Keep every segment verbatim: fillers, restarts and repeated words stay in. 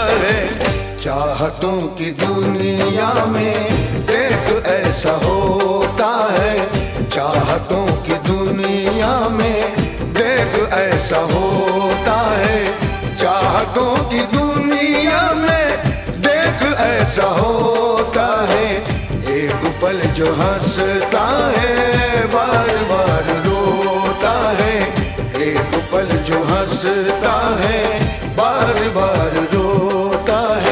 है। चाहतों की दुनिया में देख ऐसा होता है, चाहतों की दुनिया में देख ऐसा होता है, चाहतों की दुनिया में देख ऐसा होता है। एक पल जो हंसता है बार बार रोता है, एक पल जो हंसता है बार बार रोता है।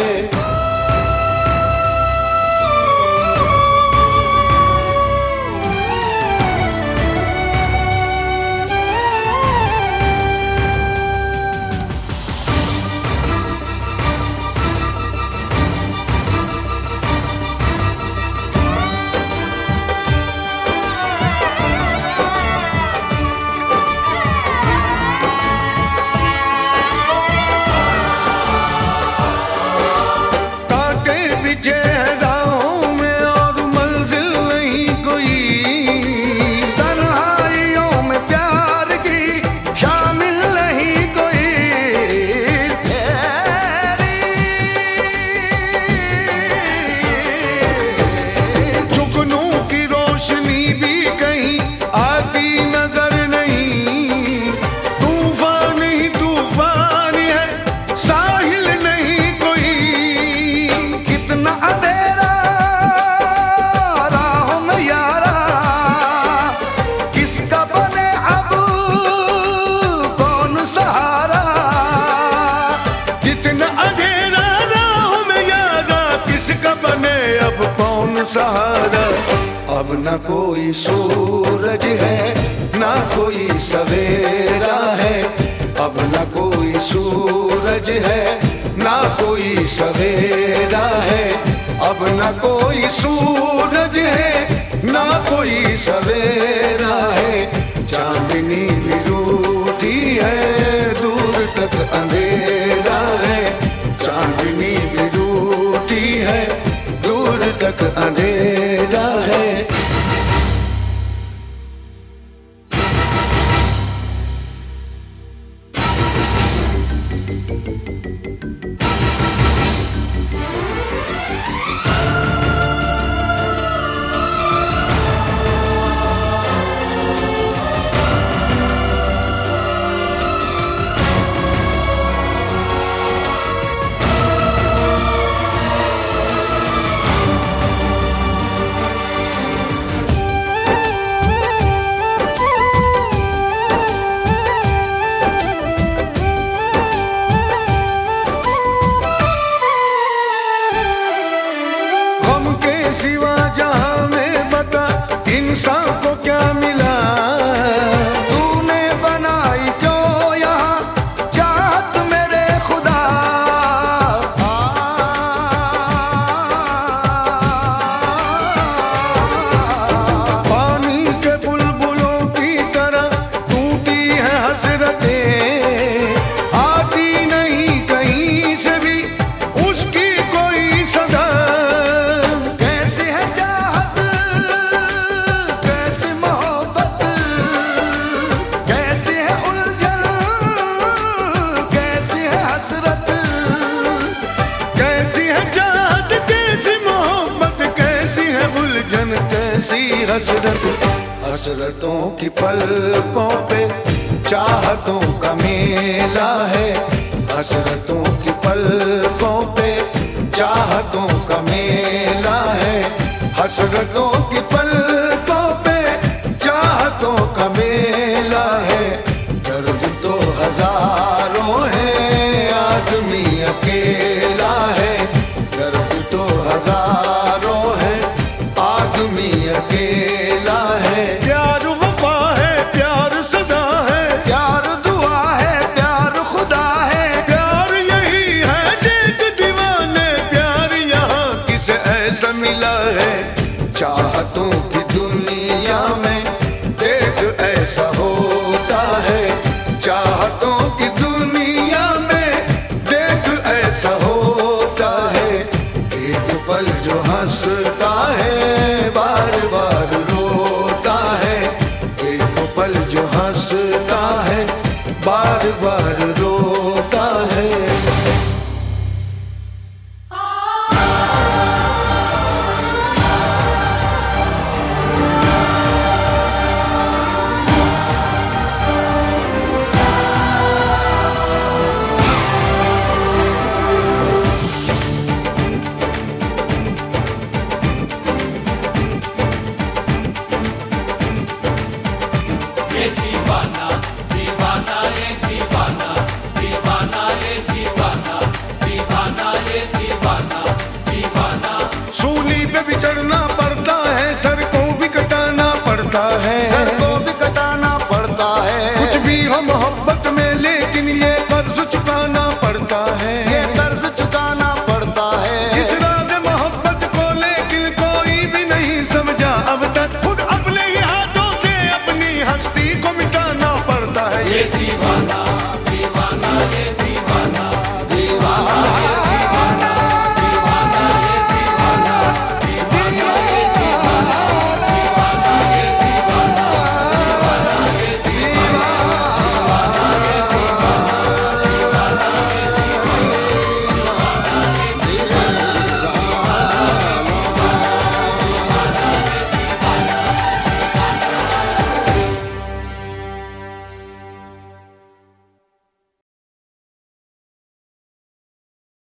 सहारा अब न कोई सूरज है ना कोई सवेरा है, अब न कोई सूरज है ना कोई सवेरा है, अब न कोई सूरज है ना कोई सवेरा है। चांदनी भी रूठी है दूर तक अंधेरा है, चांदनी भी रूठी है दूर तक अंधेरा है। सिवा जहां में बता इंसान को क्या मिला, तूने बनाई क्यों यहाँ चाहत मेरे खुदा। पानी के बुलबुलों की तरह टूटी है हसरतें, आती नहीं कहीं से भी उसकी कोई सदा। हसरत हसरतों की पलकों पे चाहतों का मेला है, हसरतों की पलकों पे चाहतों का मेला है, हसरतों की पलकों पे चाहतों का मेला है। दर्द तो हजारों है आदमी अकेला है, दर्द तो हजारों है आदमी अकेला है। प्यार वफा है प्यार सदा है, प्यार दुआ है प्यार खुदा है, प्यार यही है देख दीवाने, प्यार यहाँ किसे ऐसा मिला है। चाहतों की दुनिया में देख ऐसा होता है,